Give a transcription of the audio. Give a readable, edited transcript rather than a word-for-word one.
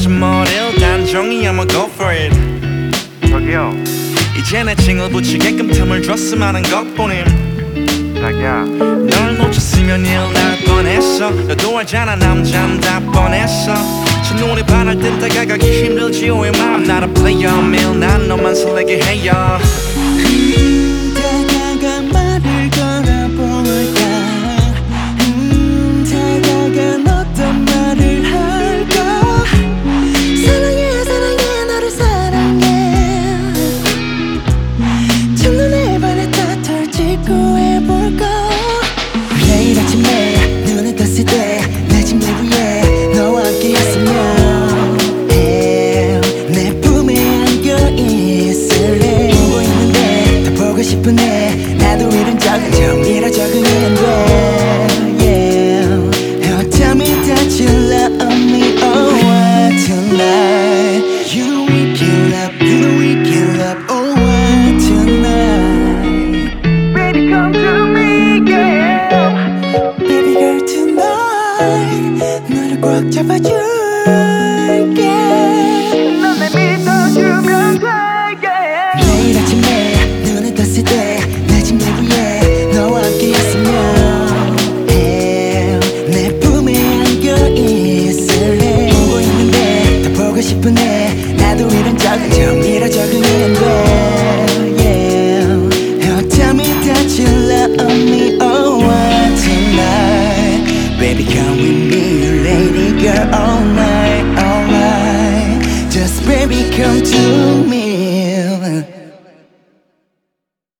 젖은 머리를 단정히 I'ma go for it. 저기요, 이제 내 칭을 붙이게끔 틈을 줬음 하는 것뿐임. 자기야. 널 놓쳤으면 일 날 뻔했어. 너도 알잖아 남잔 다 뻔했어. 첫눈에 반할 땐 다가가기 힘들지요. I'm not a player 매일 난 너만 설레게 해요. 다가가 말을 걸어볼까. 다가가 어떤 말을 할까. 사랑해 사랑해 너를 사랑해. 첫눈에 반했다 털찍고 해볼까. 내일 아침에 눈을 떴을 때 내 침대 위에 너와 함께였으면 해. 내 품에 안겨 있을래. 보고 있는데 더 보고 싶은데 나도 이런 적은 처음이라 적응이 안 돼. Yeah. Tell me that you love me, oh why tonight. You know we can love, you know we can love, oh why tonight. Baby come to me, yeah. Baby girl tonight. 너를 꽉 잡아줄게. 넌 날 믿어주면 돼, yeah. 내일 아침에 눈을 떴을 때 내 침대 위에 너와 함께였으면 해. 내 품에 안겨 있을래. 보고 있는데 더 보고 싶은데 나도 이런 적은 처음이라 적응이 안 돼. Yeah. Tell me that you love me, oh why tonight. Baby come with me, lady girl, all night, alright. Just baby come to me.